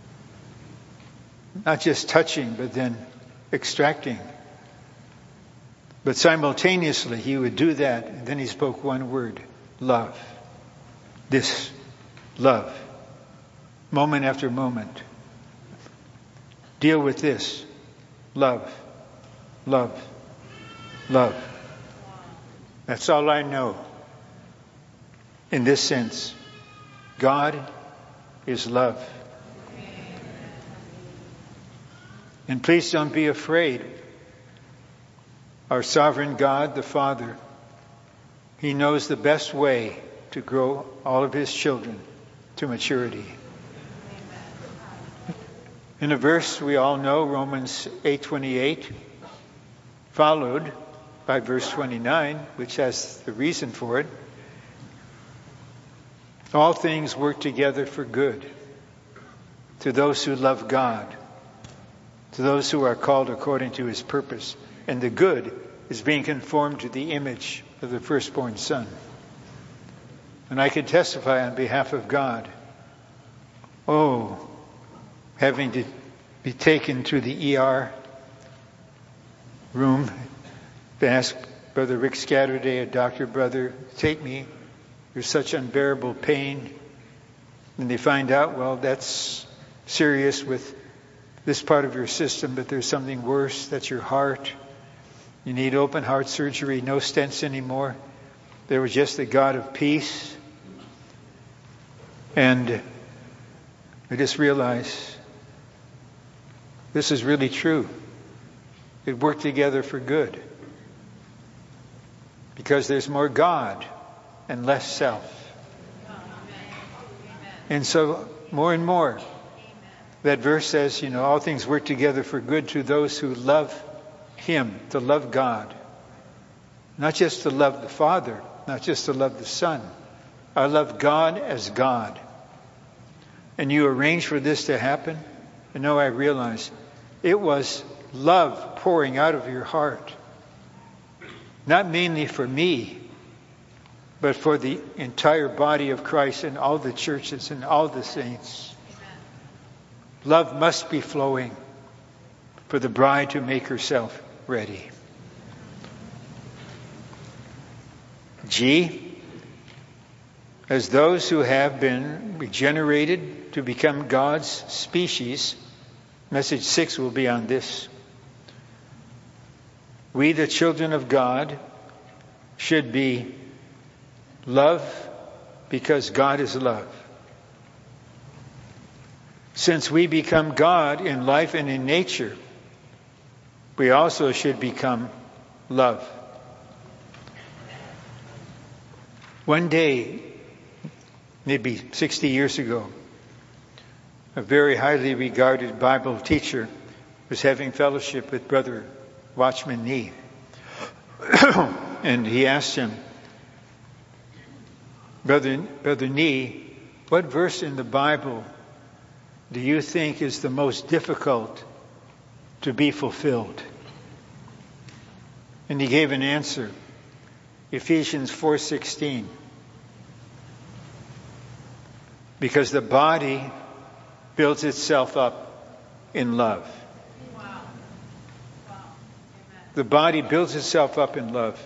Not just touching, but then extracting. But simultaneously, he would do that, and then he spoke one word, love. This, love. Moment after moment. Deal with this. Love. Love. Love. That's all I know. In this sense, God is love. And please don't be afraid. Our sovereign God, the Father, he knows the best way to grow all of his children to maturity. In a verse we all know, Romans eight twenty-eight, followed by verse twenty-nine, which has the reason for it. All things work together for good to those who love God, to those who are called according to his purpose. And the good is being conformed to the image of the firstborn Son. And I can testify on behalf of God. Oh, having to be taken to the E R room to ask Brother Rick Scatterday, a doctor brother, take me. There's such unbearable pain. And they find out, well, that's serious with this part of your system, but there's something worse. That's your heart. You need open heart surgery, no stents anymore. There was just the God of peace. And I just realized this is really true. It worked together for good. Because there's more God and less self. And so more and more, that verse says, you know, all things work together for good to those who love him, to love God. Not just to love the Father, not just to love the Son. I love God as God. And you arrange for this to happen. And now I realize it was love pouring out of your heart. Not mainly for me, but for the entire body of Christ and all the churches and all the saints. Love must be flowing for the bride to make herself ready. G, as those who have been regenerated to become God's species, Message six will be on this. We, the children of God, should be love because God is love. Since we become God in life and in nature, we also should become love. One day, maybe sixty years ago, a very highly regarded Bible teacher was having fellowship with Brother Watchman Nee. And he asked him, Brother, Brother Nee, what verse in the Bible do you think is the most difficult to be fulfilled? And he gave an answer, Ephesians four sixteen. Because the body builds itself up in love.
Wow. Wow. Amen.
The body builds itself up in love.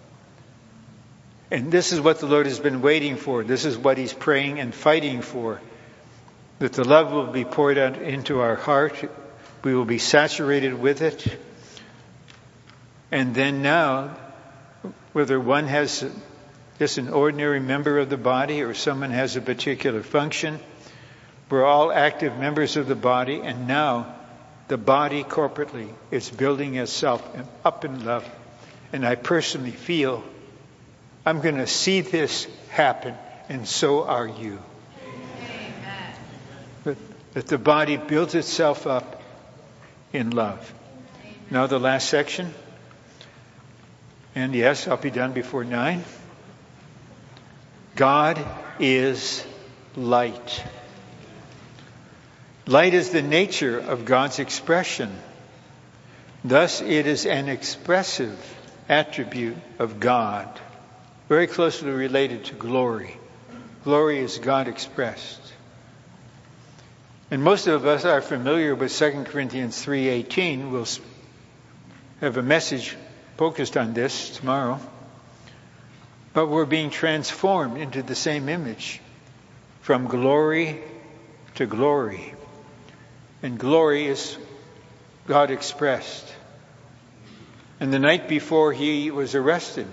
And this is what the Lord has been waiting for. This is what He's praying and fighting for. That the love will be poured out into our heart. We will be saturated with it. And then now, whether one has just an ordinary member of the body or someone has a particular function, we're all active members of the body, and now the body corporately is building itself up in love. And I personally feel I'm going to see this happen, and so are you.
Amen.
That, that the body builds itself up in love.
Amen.
Now the last section. And yes, I'll be done before nine. God is light. Light is the nature of God's expression. Thus, it is an expressive attribute of God, very closely related to glory. Glory is God expressed. And most of us are familiar with Second Corinthians three eighteen. We'll have a message focused on this tomorrow. But we're being transformed into the same image, from glory to glory. And glory is God expressed. And the night before he was arrested,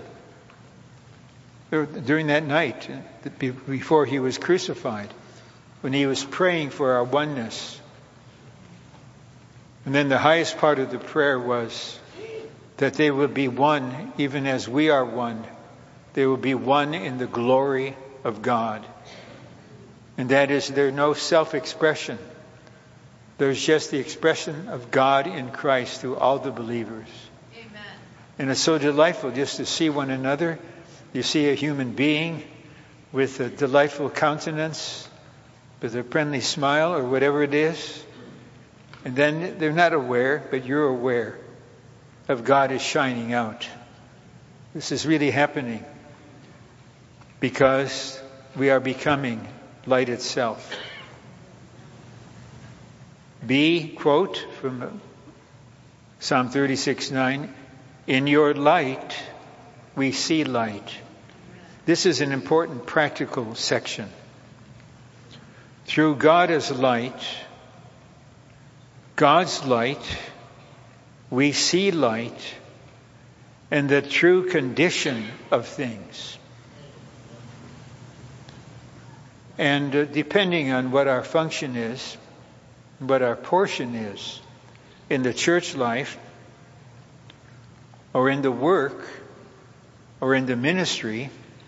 during that night, before he was crucified, when he was praying for our oneness, and then the highest part of the prayer was that they will be one even as we are one. They will be one in the glory of God. And that is, there's no self-expression. There's just the expression of God in Christ through all the believers.
Amen.
And it's so delightful just to see one another. You see a human being with a delightful countenance, with a friendly smile or whatever it is. And then they're not aware, but you're aware of God is shining out. This is really happening because we are becoming light itself. Be, quote from Psalm thirty-six nine, in your light we see light. This is an important practical section. Through God as light, God's light, we see light and the true condition of things. And uh, depending on what our function is, what our portion is in the church life, or in the work, or in the ministry,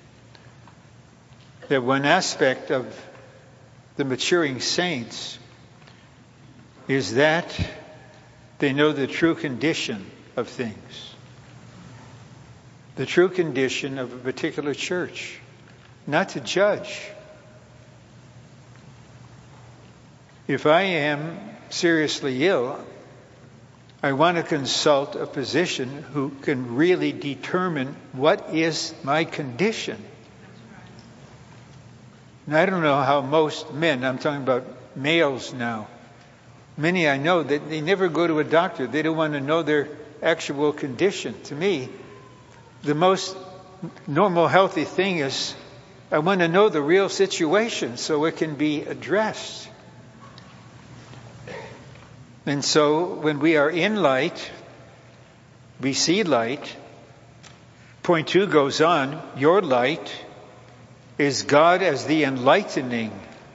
that one aspect of the maturing saints is that they know the true condition of things. The true condition of a particular church. Not to judge. If I am seriously ill, I want to consult a physician who can really determine what is my condition. And I don't know how most men, I'm talking about males now, many I know that they never go to a doctor. They don't want to know their actual condition. To me, the most normal, healthy thing is I want to know the real situation so it can be addressed. And so when we are in light, we see light. Point two goes on, your light is God as the enlightening.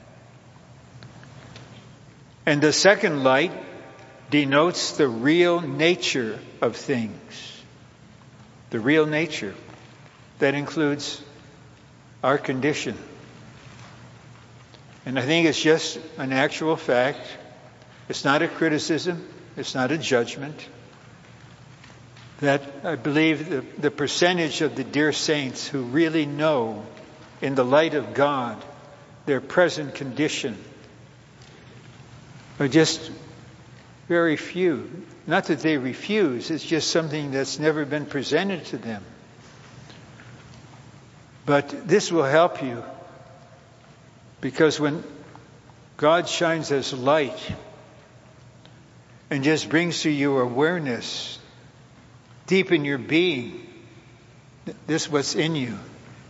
And the second light denotes the real nature of things. The real nature. That includes our condition. And I think it's just an actual fact. It's not a criticism. It's not a judgment. That I believe the, the percentage of the dear saints who really know in the light of God their present condition are just very few. Not that they refuse, it's just something that's never been presented to them. But this will help you, because when God shines as light and just brings to you awareness deep in your being, this is what's in you.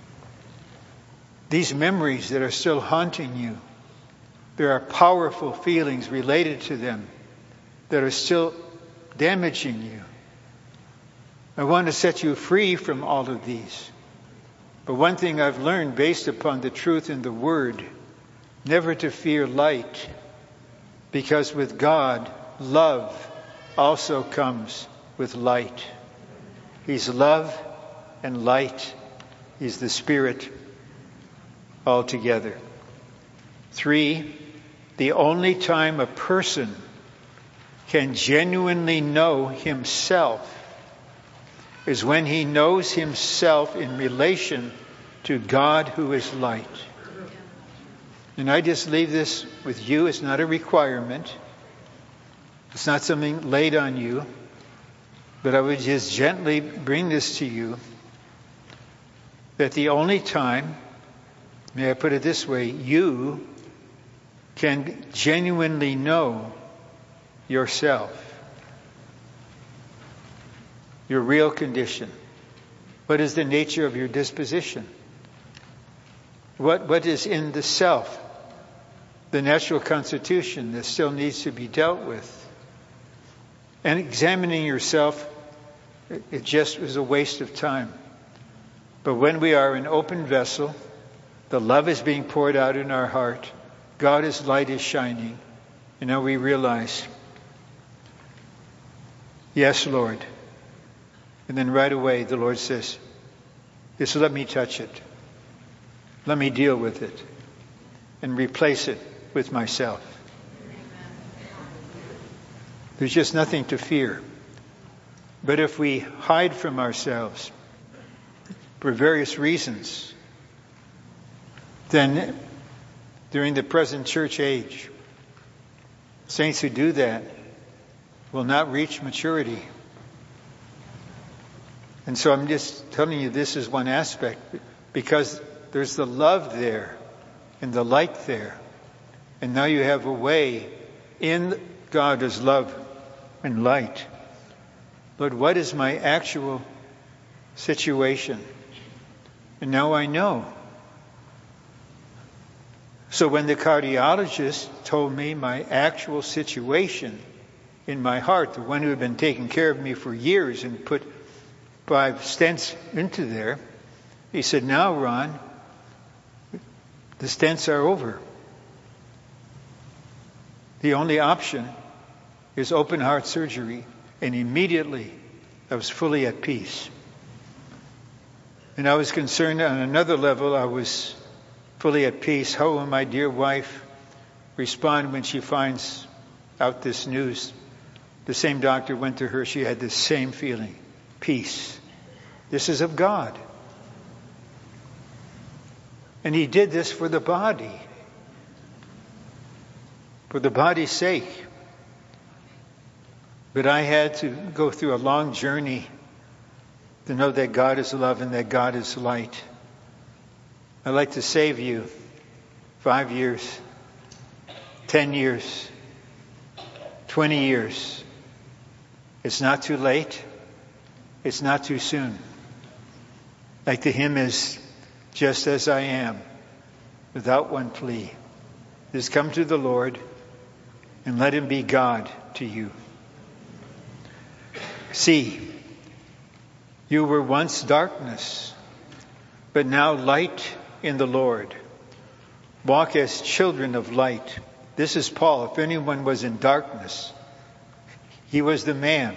These memories that are still haunting you, there are powerful feelings related to them that are still damaging you. I want to set you free from all of these. But one thing I've learned based upon the truth in the Word, never to fear light, because with God, love also comes with light. He's love and light. He's the Spirit altogether. Three, the only time a person can genuinely know himself is when he knows himself in relation to God who is light. And I just leave this with you. It's not a requirement. It's not something laid on you. But I would just gently bring this to you, that the only time, may I put it this way, you can genuinely know yourself, your real condition. What is the nature of your disposition? What, what is in the self, the natural constitution that still needs to be dealt with? And examining yourself, it just is a waste of time. But when we are an open vessel, the love is being poured out in our heart, God's light is shining, and now we realize, yes, Lord. And then right away the Lord says, just let me touch it. Let me deal with it and replace it with myself. There's just nothing to fear. But if we hide from ourselves for various reasons, then during the present church age, saints who do that will not reach maturity. And so I'm just telling you this is one aspect, because there's the love there and the light there. And now you have a way in God as love and light. Lord, what is my actual situation? And now I know. So when the cardiologist told me my actual situation in my heart, the one who had been taking care of me for years and put five stents into there, he said, now, Ron, the stents are over. The only option is open heart surgery. And immediately I was fully at peace. And I was concerned on another level. I was fully at peace. How will my dear wife respond when she finds out this news? The same doctor went to her. She had the same feeling. Peace. This is of God. And He did this for the body. For the body's sake. But I had to go through a long journey to know that God is love and that God is light. I'd like to save you five years, ten years, twenty years. It's not too late. It's not too soon. Like the hymn is, just as I am, without one plea. Just come to the Lord and let him be God to you. See, you were once darkness, but now light in the Lord. Walk as children of light. This is Paul. If anyone was in darkness, he was the man.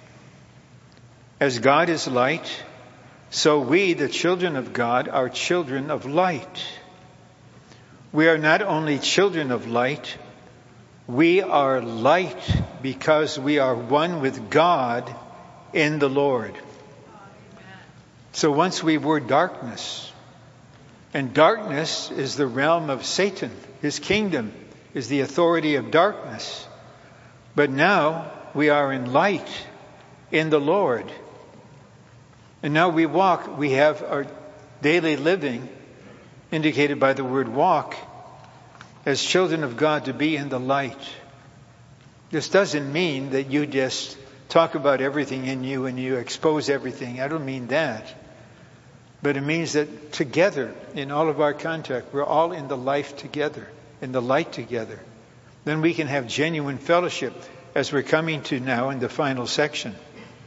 As God is light, so we, the children of God, are children of light. We are not only children of light, we are light because we are one with God in the Lord. So once we were darkness, and darkness is the realm of Satan. His kingdom is the authority of darkness. But now we are in light in the Lord. And now we walk, we have our daily living indicated by the word walk as children of God to be in the light. This doesn't mean that you just talk about everything in you and you expose everything. I don't mean that. But it means that together, in all of our contact, we're all in the life together, in the light together. Then we can have genuine fellowship as we're coming to now in the final section.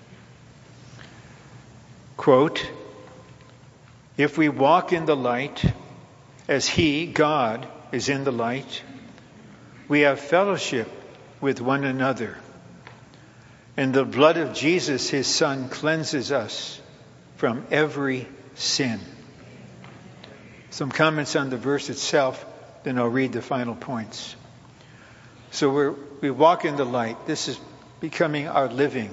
Quote, if we walk in the light as he, God, is in the light, we have fellowship with one another. And the blood of Jesus, his Son, cleanses us from every sin. Some comments on the verse itself, then I'll read the final points. So we're, we walk in the light. This is becoming our living.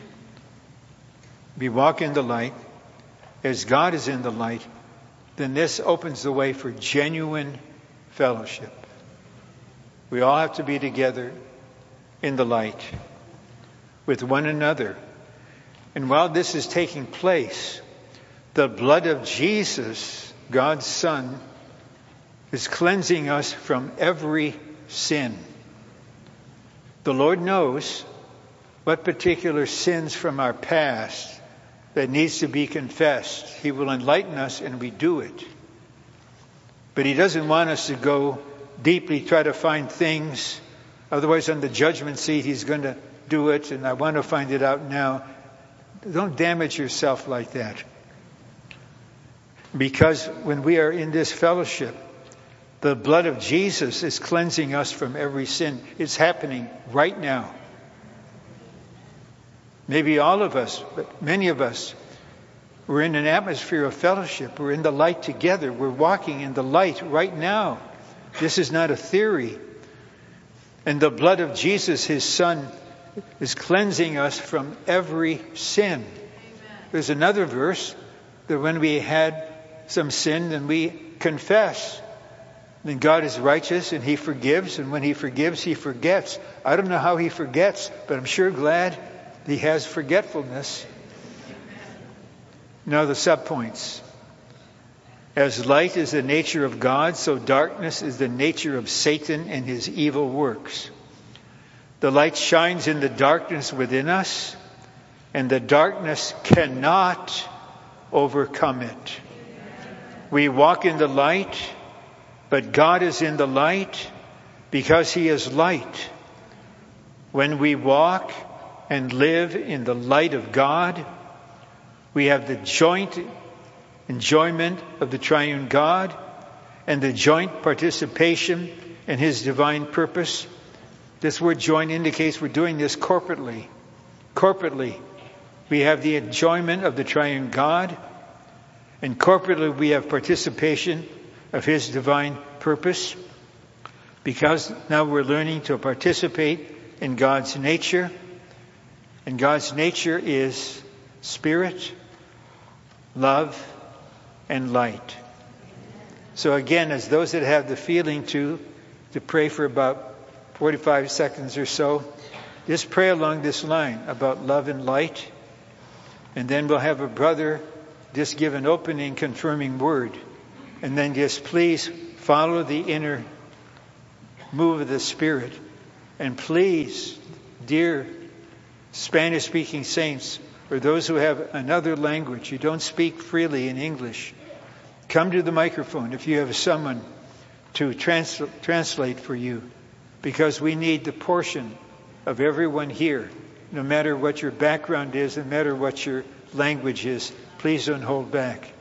We walk in the light as God is in the light. Then this opens the way for genuine fellowship. We all have to be together in the light with one another. And while this is taking place, the blood of Jesus, God's Son, is cleansing us from every sin. The Lord knows what particular sins from our past that needs to be confessed. He will enlighten us and we do it. But he doesn't want us to go deeply, try to find things. Otherwise on the judgment seat he's going to do it and I want to find it out now. Don't damage yourself like that. Because when we are in this fellowship, the blood of Jesus is cleansing us from every sin. It's happening right now. Maybe all of us, but many of us, we're in an atmosphere of fellowship. We're in the light together. We're walking in the light right now. This is not a theory. And the blood of Jesus, his Son, is cleansing us from every sin. Amen. There's another verse that when we had some sin, then we confess. Then God is righteous and he forgives. And when he forgives, he forgets. I don't know how he forgets, but I'm sure glad he has forgetfulness. Now the subpoints. As light is the nature of God, so darkness is the nature of Satan and his evil works. The light shines in the darkness within us, and the darkness cannot overcome it. We walk in the light, but God is in the light because he is light. When we walk and live in the light of God, we have the joint enjoyment of the triune God and the joint participation in his divine purpose. This word joint indicates we're doing this corporately. Corporately, we have the enjoyment of the triune God, and corporately we have participation of his divine purpose, because now we're learning to participate in God's nature. And God's nature is spirit, love, and light. So again, as those that have the feeling to, to pray for about forty-five seconds or so, just pray along this line about love and light. And then we'll have a brother just give an opening confirming word. And then just please follow the inner move of the Spirit. And please, dear Spanish-speaking saints, or those who have another language, you don't speak freely in English, come to the microphone if you have someone to trans- translate for you. because we need the portion of everyone here, no matter what your background is, no matter what your language is. Please don't hold back.